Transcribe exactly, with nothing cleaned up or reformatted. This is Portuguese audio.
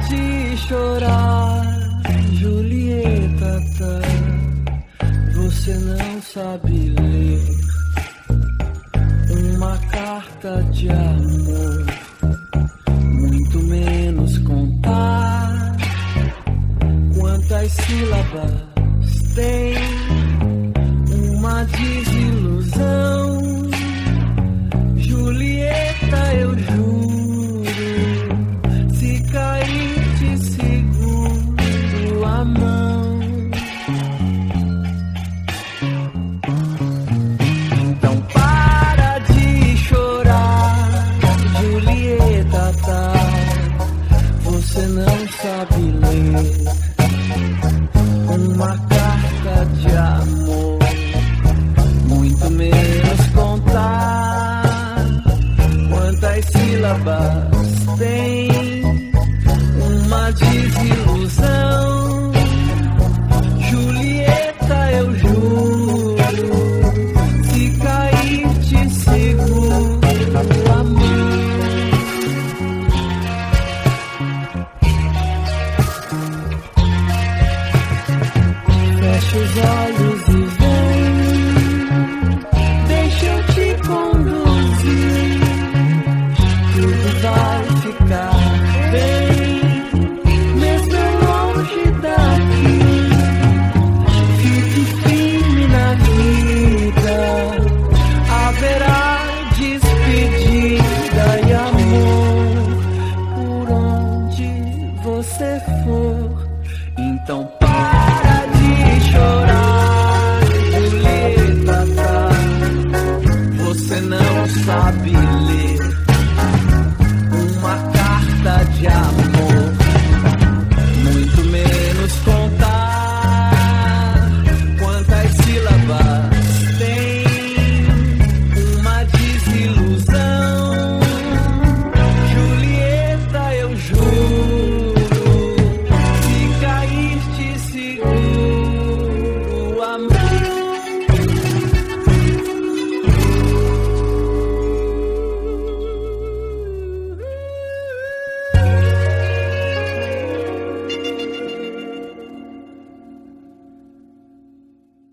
de chorar, Julieta, tá? Você não sabe ler uma carta de amor, muito menos contar quantas sílabas tem uma desilusão. Julieta, eu juro, se cair te seguro a mão. Então para de chorar, Julieta, tá? Você não sabe ler uma carta de amor, muito menos contar quantas sílabas tem uma desilusão. Julieta, eu juro, se cair te seguro a mão. Fecha os olhos e vem, deixa eu te conduzir, tudo vai ficar